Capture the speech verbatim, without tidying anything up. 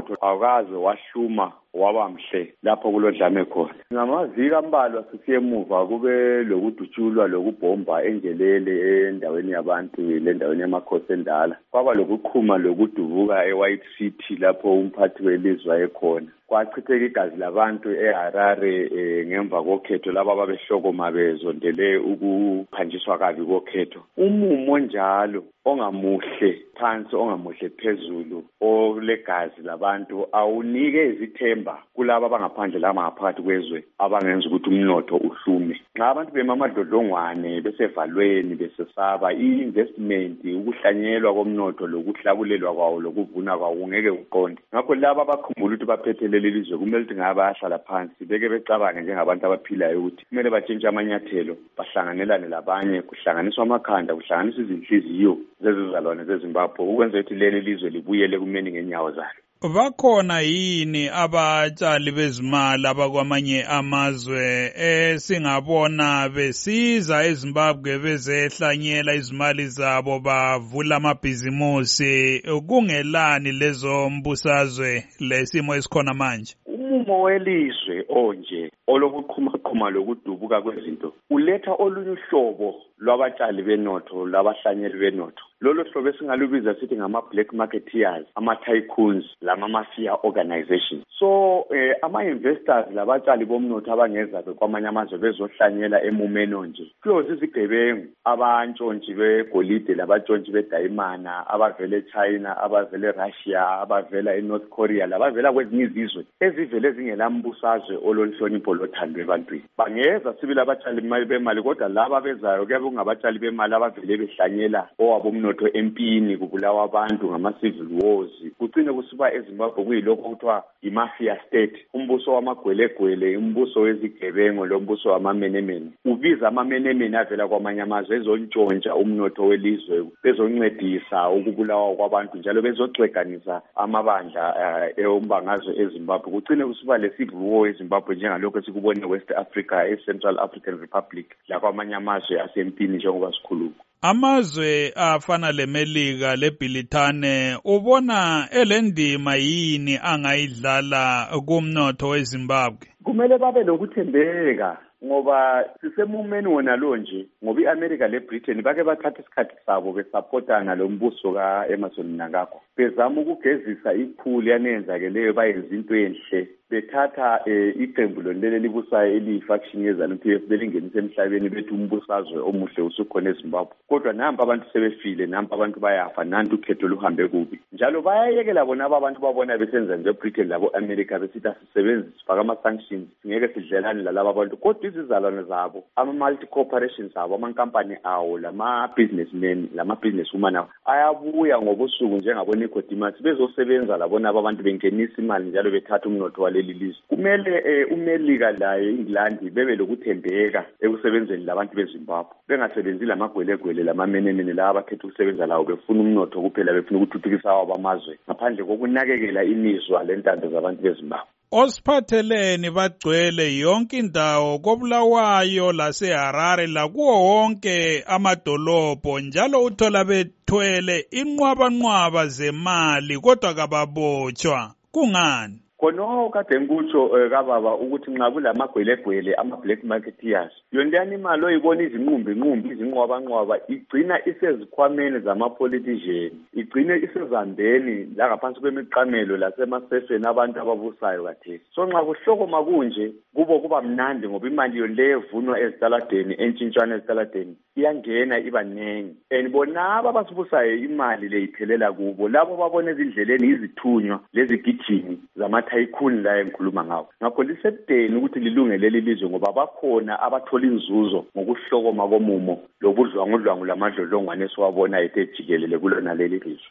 umnotho awukaze wahluma waba mhle lapho kulodlame khona. Ngamaviki ambalwa sisiye emuva kube lokudutshulwa lokubhomba engelele endaweni yabantu lendaweni yamakhosi endala. Kwaba lokuqhuma lokudubuka eWhite City lapho umphathi welizwe ekhona. Kwachitheka igazi labantu eHarare e, ngemva kokhetho laba ababehlokoma bezondele ukuphanjiswa kabi kokhetho. Umumo njalo ongamuhle phansi ongamuhle phezulu olegazi labantu awunike izithemba kulabo abangaphandle laba ngaphakathi kwezwe abangenza ukuthi umnotho uhlume. Nxa abantu bemamadlodlongwane besevalweni besesaba i-investment ukuhlanyelwa komnotho lokuhlakulelwa kwawo lokuvuna kwawo kungeke kuqonde. Ngakho laba abakhumbula ukuthi baphethe leli lizwe kumele ukuthi ngabe bayahlala phansi beke becabange njengabantu abaphilayo ukuthi kumele batshintshe amanyathelo bahlanganelane labanye kuhlanganiswa amakhanda kuhlanganiswa izinhliziyo zezizalwane zeZimbabwe ukwenza ukuthi leli lizwe libuyele kumeni ngenyawo zalo. Bakhona yini abatshali bezimali abakwamanye amazwe esingabona besiza eZimbabwe bezehlanyela izimali zabo bavula amabhizimusi kungelani lezo mbusazwe lesimo esikhona manje? Umumo welizwe onje olokuqhumaqhuma lokudubuka kwezinto uletha olunye uhlobo lwabatshali benotho labahlanyeli benotho. Lolo hlobo esingalubiza sithi ngama-black marketeers, ama-tycoons, lama-mafia organizations. So eh, ama-investors labatshali bomnotho abangeza kwamanye amazwe bezohlanyela emumeni onje kuyoza izigebengu abantshontshi begolide labantshontshi bedayimana abavela eChina abavela eRussia abavela eNorth Korea labavela kwezinye izizwe ezivele zingelambusazwe olonhlonipho lothandwe ebantwini. Bangeza sibili abatshali bemali kodwa laba bezayo kuyabe kungabatshali bemali abavele behlanyela owabo umnotho empini kubulawa abantu ngama-civil wars. Kucine kusiba eZimbabwe kuyilokho kuthiwa i-mafia state, umbuso wamagwelegwele, umbuso wezigebengo lombuso wamamenemene. Ubiza amamenemene avela kwamanye amazwe ezontshontsha umnotho welizwe bezoncedisa ukubulawa kwabantu njalo bezogxeganisa amabandla eombangazwe eZimbabwe. Kucine kusiba le-civil war eZimbabwe njengalokho esikubone West Africa, e-Central African Republic lakwamanye amazwe asempini njengoba sikhuluma. Amazwe afana leMelika leBhilithane ubona elendima yini angayidlala kumnotho weZimbabwe? Kumele babe lokuthembeka ngoba sisemumeni wona lo nje ngoba iAmerica leBritain bake bathatha isikhathi sabo besupportana lo mbuso kaEmmerson Mnangagwa bezama ukugezisa iphuli yanenzakeleyo bayenza into enhle bethatha iqembu lonele libusayo eliyifaction yeZANU-P F belingenisa emhlabeni bethi umbusazwe omuhle usukhona eZimbabwe. Kodwa nampa abantu sebefile nampa abantu bayafa nantu ukhetho luhambe kubi njalo bayayekela bona abantu babona besenza nje eBritain labo America besithi asisebenzise sifaka ama-sanctions singeke sidlelane lalabo abantu kodwa izizalwane zabo ama-multi corporations abo amankampani awo lama-businessmen lama-businesswoman awo ayabuya ngobusuku njengabo-Nicodemus bezosebenza labona abantu bengenisa imali njalo bethatha umnotho waleli lizwe. Kumele eh, uMelika laye England bebe lokuthembeka ekusebenzeni labantu beZimbabwe bengasebenzi lamagwelegwele lamamenemene la abakhetha ukusebenza lawo befuna umnotho kuphela befuna ukuthuthukisa wabo amazwe ngaphandle kokunakekela imizwa lentando zabantu beZimbabwe. Osiphatheleni bagcwele yonke indawo koBulawayo laseHarare lakuwo wonke amadolobho njalo uthola bethwele inqwabanqwaba zemali kodwa kababotshwa kungani? Khona kade ngikutsho kababa ukuthi nxa kulamagwelegwele ama-black marketeers yondani imali oyibona izinqumbi inqumbi izinqwabanqwaba igcina isezikhwameni zama-politician igcine isezandeni la ngaphansi kwemiqamelo lasemasefeni abantu ababusayo kathesi. So nxa kuhlokoma kunje kubo kuba mnandi ngoba imali yonle evunwa ezitaladeni entshintshwana ezitaladeni iyangena iba nengi and bonaba abasibusayo imali le iphelela kubo labo babona ezindleleni izithunywa lezigijini zama-tycoon la engikhuluma ngawo. Ngakho lisekudeni ukuthi lilungele leli lizwe ngoba bakhona abathola inzuzo ngokuhlokoma komumo lobudlwangudlwangu lamadlodlongwane esiwabona ethe jikelele kulona leli lizwe.